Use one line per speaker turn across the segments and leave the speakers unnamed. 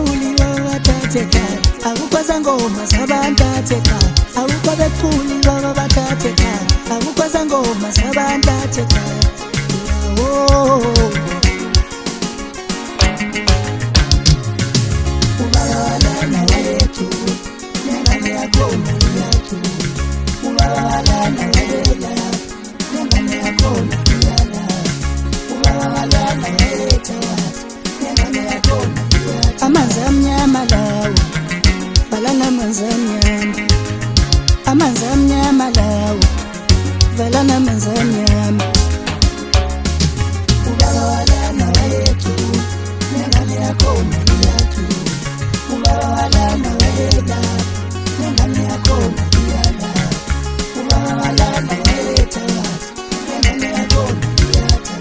beculi babathathe ekhaya, akukho sangoma zabantu athe ekhaya, akukho beculi babathathe ekhaya, akukho sangoma zabantu athe ekhaya. Amanzi amnyama lawo, valana amanzi amnyama. Amanzi amnyama lawo, valana amanzi amnyama. Ubaba walana wethu, nengane yakhona iyathu. Ubaba walana wethu, nengane yakhona iyala. Ubaba walana wethu, nengane yakhona iyathu.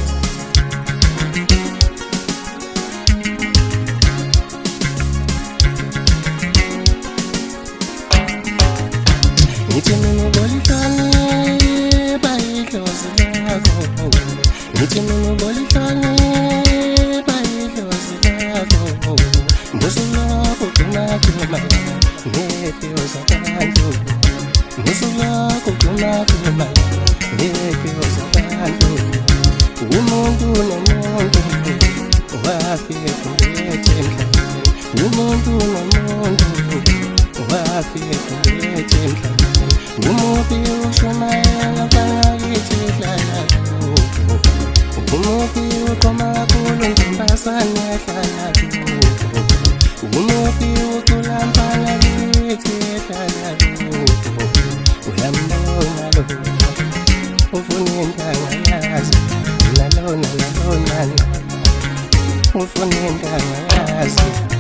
Ngithi mina ubolithane bayidlozi lakho, ngithi mina ubolithane bayidlozi lakho. Mbuso lakho ugcinagcina ngempilo zabantu, mbuso lakho ugcinagcina ngempilo zabantu. Umuntu nomuntu wafika kulethe emhlabeni, umuntu nomuntu wafika kulethe emhlabeni. Umubi ushumayela bayithi hlala kubo, umubi uqoma kakhulu ntombazane ehlala kubo, umubi ukulambala lithi ehlala kubo. Uyambona lo ufuna intanga yazi, nalona ufuna intanga yazi.